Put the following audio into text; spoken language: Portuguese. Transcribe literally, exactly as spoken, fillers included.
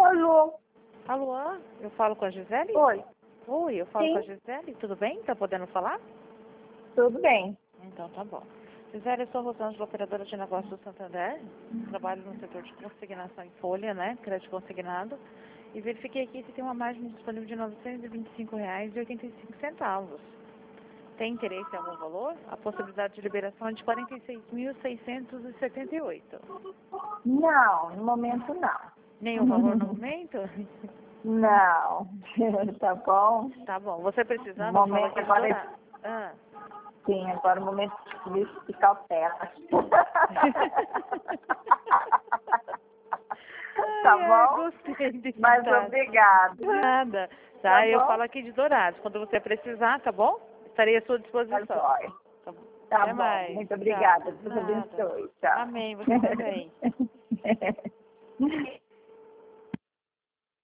Alô? Alô, eu falo com a Gisele? Oi, Oi, eu falo sim, com a Gisele, tudo bem? Tá podendo falar? tudo bem. Então tá bom. Gisele, eu sou a Rosângela, operadora de negócios do Santander. Trabalho no setor de consignação em folha, né? Crédito consignado. E verifiquei aqui que tem uma margem disponível de novecentos e vinte e cinco reais e oitenta e cinco centavos. Tem interesse em algum valor? A possibilidade de liberação é de quarenta e seis mil seiscentos e setenta e oito. Não, no momento não. Nenhum valor no momento? Não, tá bom? Tá bom. Você No precisando, eu falo momento aqui de agora, dourado. Ah. sim, agora o momento de de cautela. Tá Ai, ai, bom? gostei desse Mas ditado. obrigada. Nada. Tá, Tá eu bom? falo aqui de Dourados. Quando você precisar, tá bom? Estarei à sua Tá disposição. jóia. Tá bom. Tá Até bom, mais. muito Tchau. obrigada. Deus Nada. abençoe. Tchau. Amém. Você também.